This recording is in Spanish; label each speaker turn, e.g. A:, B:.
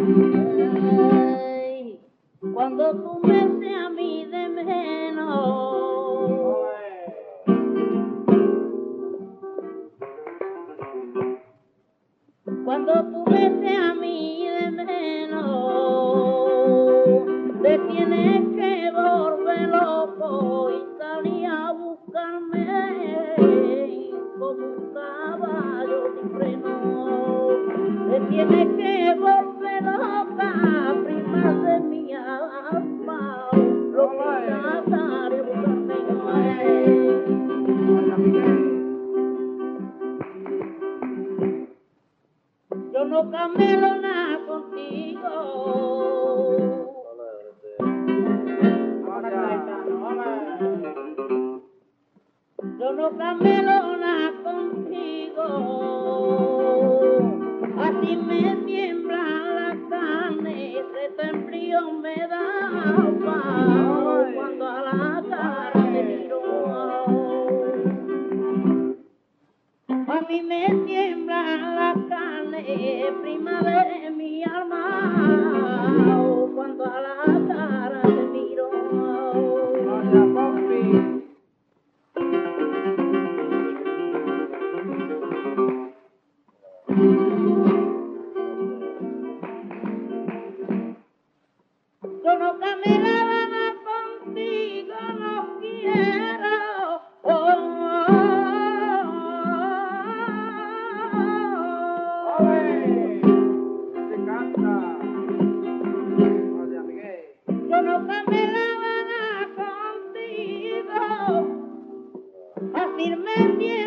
A: Ey, cuando tú me seas a mí de menos, cuando tú me seas a mí de menos, te tienes que volver loco y salir a buscarme como un caballo sin freno. Te tienes que volver loca, prima de mi alma, lo que trataré de buscarme. Yo no camelo nada contigo. Yo no camelo nada contigo. Así me tiembla la carne, ese temblío me da cuando a la cara te miro. A mí me tiembla la carne, prima de mi alma, cuando a la cara te miro. Yo no caminaba más contigo, no quiero. Yo no caminaba más contigo, así me